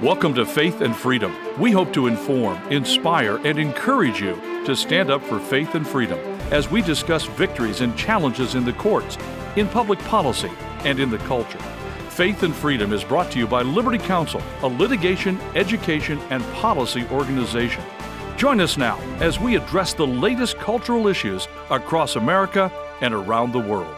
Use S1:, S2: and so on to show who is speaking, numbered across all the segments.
S1: Welcome to Faith and Freedom. We hope to inform, inspire, and encourage you to stand up for faith and freedom as we discuss victories and challenges in the courts, in public policy, and in the culture. Faith and Freedom is brought to you by Liberty Counsel, a litigation, education, and policy organization. Join us now as we address the latest cultural issues across America and around the world.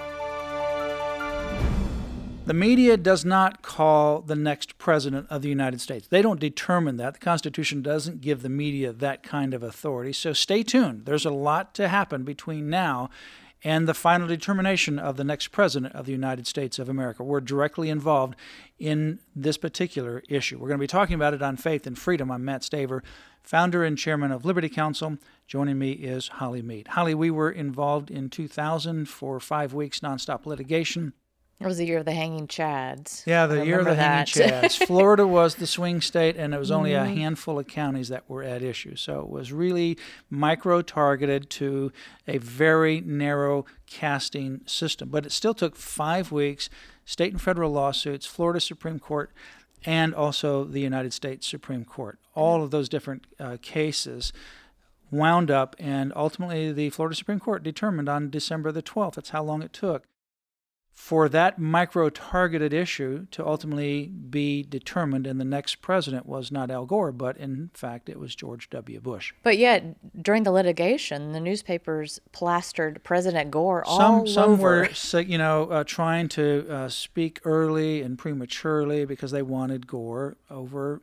S2: The media does not call the next president of the United States. They don't determine that. The Constitution doesn't give the media that kind of authority. So stay tuned. There's a lot to happen between now and the final determination of the next president of the United States of America. We're directly involved in this particular issue. We're going to be talking about it on Faith and Freedom. I'm Matt Staver, founder and chairman of Liberty Counsel. Joining me is Holly Mead. Holly, we were involved in 2000 for 5 weeks nonstop litigation.
S3: It was the year of the hanging chads.
S2: Yeah, the year of the hanging chads. Florida was the swing state, and it was only a handful of counties that were at issue. So it was really micro-targeted to a very narrow casting system. But it still took 5 weeks, state and federal lawsuits, Florida Supreme Court, and also the United States Supreme Court. All of those different cases wound up, and ultimately the Florida Supreme Court determined on December the 12th. That's how long it took for that micro-targeted issue to ultimately be determined, and the next president was not Al Gore, but in fact it was George W. Bush.
S3: But yet, during the litigation, the newspapers plastered President Gore all over.
S2: Some were, trying to speak early and prematurely because they wanted Gore over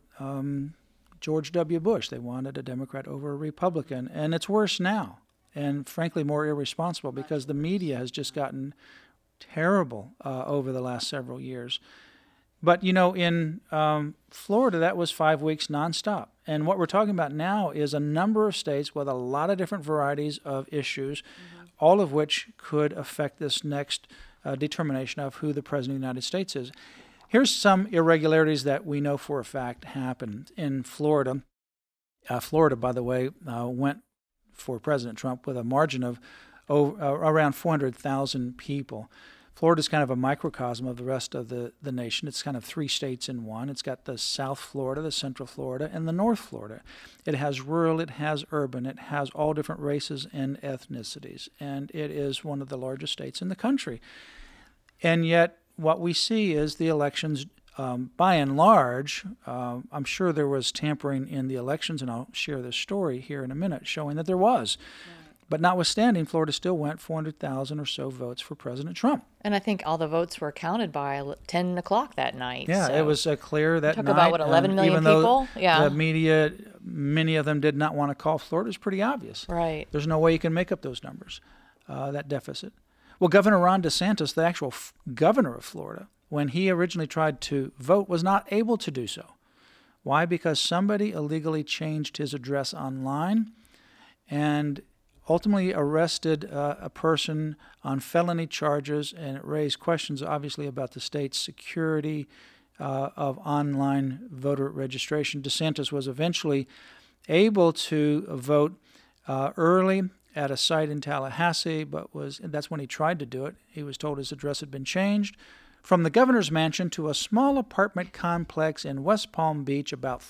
S2: George W. Bush. They wanted a Democrat over a Republican, and it's worse now, and frankly more irresponsible because the media has just gotten terrible over the last several years. But, in Florida, that was 5 weeks nonstop. And what we're talking about now is a number of states with a lot of different varieties of issues, all of which could affect this next determination of who the President of the United States is. Here's some irregularities that we know for a fact happened in Florida. Florida, by the way, went for President Trump with a margin of around 400,000 people. Florida's kind of a microcosm of the rest of the nation. It's kind of 3 states in one. It's got the South Florida, the Central Florida, and the North Florida. It has rural, it has urban, it has all different races and ethnicities, and it is one of the largest states in the country. And yet what we see is the elections, by and large, I'm sure there was tampering in the elections, and I'll share this story here in a minute showing that there was. But notwithstanding, Florida still went 400,000 or so votes for President Trump.
S3: And I think all the votes were counted by 10 o'clock that night.
S2: Yeah, so it was clear that
S3: night.
S2: Talk
S3: about, 11 million
S2: even
S3: people?
S2: Yeah. The media, many of them did not want to call Florida. It's pretty obvious.
S3: Right.
S2: There's no way you can make up those numbers, that deficit. Well, Governor Ron DeSantis, the actual governor of Florida, when he originally tried to vote, was not able to do so. Why? Because somebody illegally changed his address online and ultimately arrested a person on felony charges, and it raised questions, obviously, about the state's security of online voter registration. DeSantis was eventually able to vote early at a site in Tallahassee, but that's when he tried to do it. He was told his address had been changed from the governor's mansion to a small apartment complex in West Palm Beach, about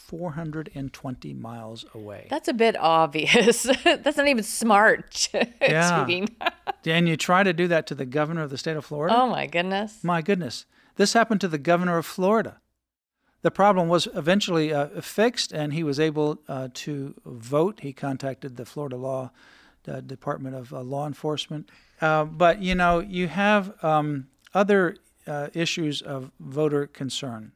S2: 420 miles away.
S3: That's a bit obvious. That's not even smart.
S2: Yeah. And you try to do that to the governor of the state of Florida?
S3: Oh, my goodness.
S2: My goodness. This happened to the governor of Florida. The problem was eventually fixed, and he was able to vote. He contacted the Florida Department of Law Enforcement. But, you have other issues of voter concern.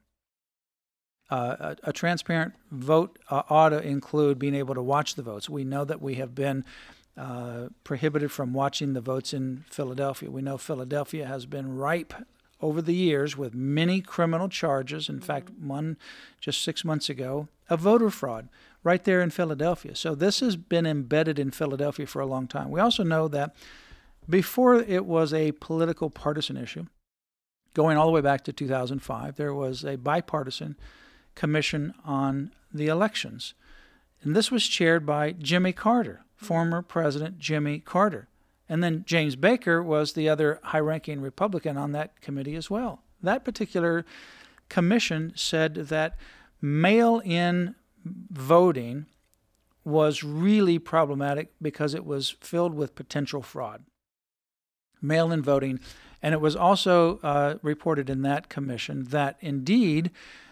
S2: A transparent vote ought to include being able to watch the votes. We know that we have been prohibited from watching the votes in Philadelphia. We know Philadelphia has been ripe over the years with many criminal charges. In fact, one just 6 months ago, of voter fraud right there in Philadelphia. So this has been embedded in Philadelphia for a long time. We also know that before it was a political partisan issue, going all the way back to 2005, there was a bipartisan commission on the elections. And this was chaired by Jimmy Carter, former President Jimmy Carter. And then James Baker was the other high-ranking Republican on that committee as well. That particular commission said that mail-in voting was really problematic because it was filled with potential fraud. Mail-in voting. And it was also reported in that commission that indeed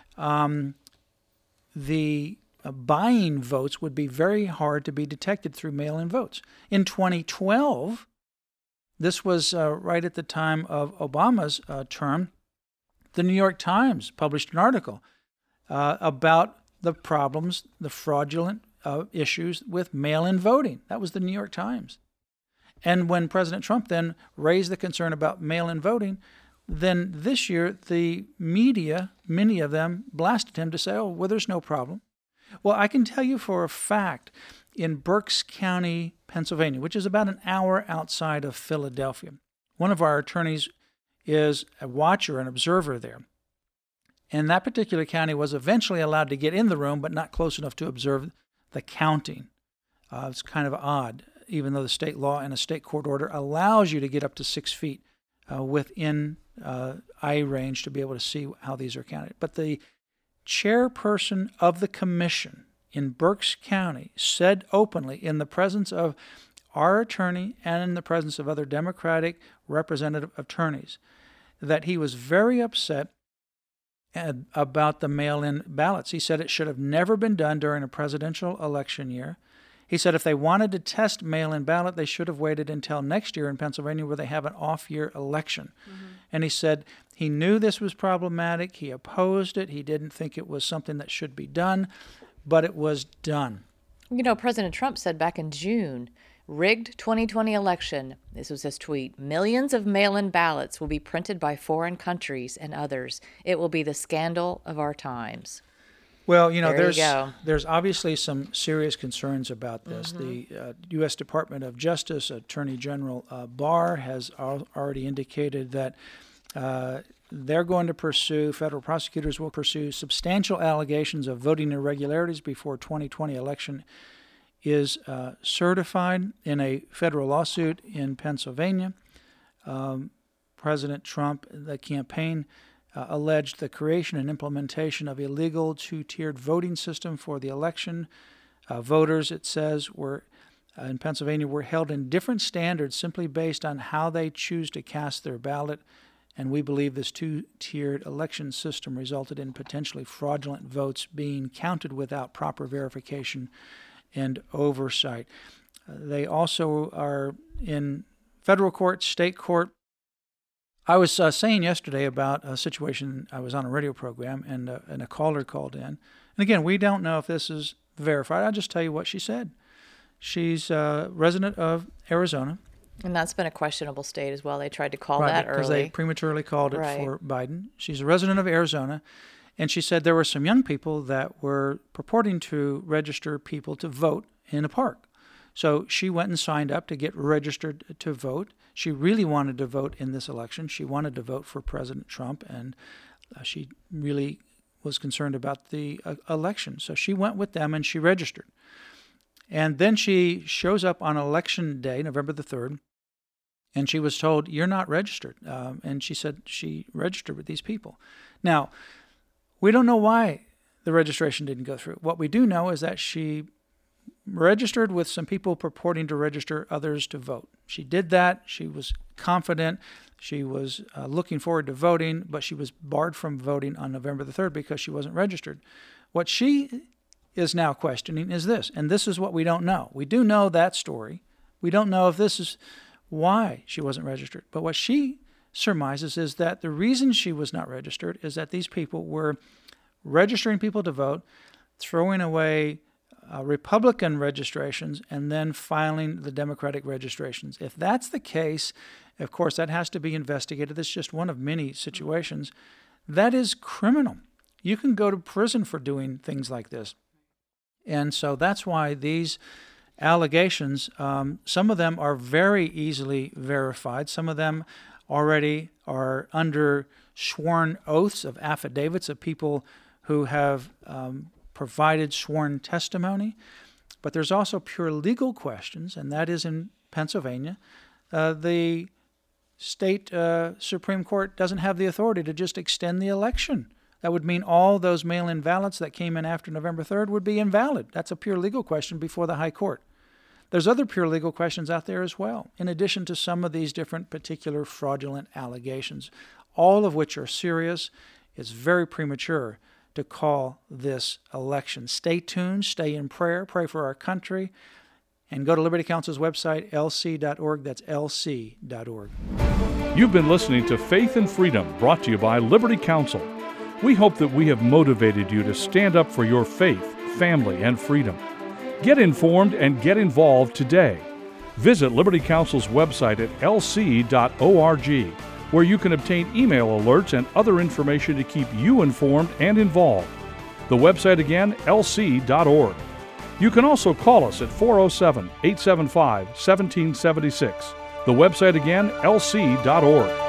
S2: the buying votes would be very hard to be detected through mail-in votes. In 2012, this was right at the time of Obama's term, the New York Times published an article about the problems, the fraudulent issues with mail-in voting. That was the New York Times. And when President Trump then raised the concern about mail-in voting, then this year the media, many of them, blasted him to say, oh, well, there's no problem. Well, I can tell you for a fact, in Berks County, Pennsylvania, which is about an hour outside of Philadelphia, one of our attorneys is a watcher, an observer there. And that particular county was eventually allowed to get in the room, but not close enough to observe the counting. It's kind of odd, even though the state law and a state court order allows you to get up to 6 feet within eye range to be able to see how these are counted. But the chairperson of the commission in Berks County said openly, in the presence of our attorney and in the presence of other Democratic representative attorneys, that he was very upset about the mail-in ballots. He said it should have never been done during a presidential election year. He said if they wanted to test mail-in ballot, they should have waited until next year in Pennsylvania where they have an off-year election. Mm-hmm. And he said he knew this was problematic. He opposed it. He didn't think it was something that should be done, but it was done.
S3: You know, President Trump said back in June, rigged 2020 election, this was his tweet, millions of mail-in ballots will be printed by foreign countries and others. It will be the scandal of our times.
S2: Well, there's obviously some serious concerns about this. Mm-hmm. The U.S. Department of Justice Attorney General Barr has already indicated that they're going to pursue, federal prosecutors will pursue substantial allegations of voting irregularities before 2020 election is certified in a federal lawsuit in Pennsylvania. President Trump, the campaign, alleged the creation and implementation of illegal two-tiered voting system for the election. Voters, it says, were in Pennsylvania were held in different standards simply based on how they choose to cast their ballot. And we believe this two-tiered election system resulted in potentially fraudulent votes being counted without proper verification and oversight. They also are in federal court, state court. I was saying yesterday about a situation. I was on a radio program, and a caller called in. And again, we don't know if this is verified. I'll just tell you what she said. She's a resident of Arizona.
S3: And that's been a questionable state as well. They tried to call that early.
S2: Because they prematurely called it for Biden. She's a resident of Arizona. And she said there were some young people that were purporting to register people to vote in a park. So she went and signed up to get registered to vote. She really wanted to vote in this election. She wanted to vote for President Trump, and she really was concerned about the election. So she went with them and she registered. And then she shows up on election day, November the 3rd, and she was told, you're not registered. And she said she registered with these people. Now, we don't know why the registration didn't go through. What we do know is that she registered with some people purporting to register others to vote. She did that. She was confident. She was looking forward to voting, but she was barred from voting on November the 3rd because she wasn't registered. What she is now questioning is this, and this is what we don't know. We do know that story. We don't know if this is why she wasn't registered. But what she surmises is that the reason she was not registered is that these people were registering people to vote, throwing away Republican registrations, and then filing the Democratic registrations. If that's the case, of course, that has to be investigated. This is just one of many situations. That is criminal. You can go to prison for doing things like this. And so that's why these allegations, some of them are very easily verified. Some of them already are under sworn oaths of affidavits of people who have provided sworn testimony. But there's also pure legal questions, and that is in Pennsylvania. The state Supreme Court doesn't have the authority to just extend the election That would mean all those mail-in ballots that came in after November 3rd would be invalid. That's a pure legal question before the High Court. There's other pure legal questions out there as well, in addition to some of these different particular fraudulent allegations, all of which are serious. It's very premature to call this election. Stay tuned, stay in prayer, pray for our country, and go to Liberty Counsel's website, lc.org. That's lc.org.
S1: You've been listening to Faith and Freedom, brought to you by Liberty Counsel. We hope that we have motivated you to stand up for your faith, family, and freedom. Get informed and get involved today. Visit Liberty Counsel's website at lc.org, where you can obtain email alerts and other information to keep you informed and involved. The website again, lc.org. You can also call us at 407-875-1776. The website again, lc.org.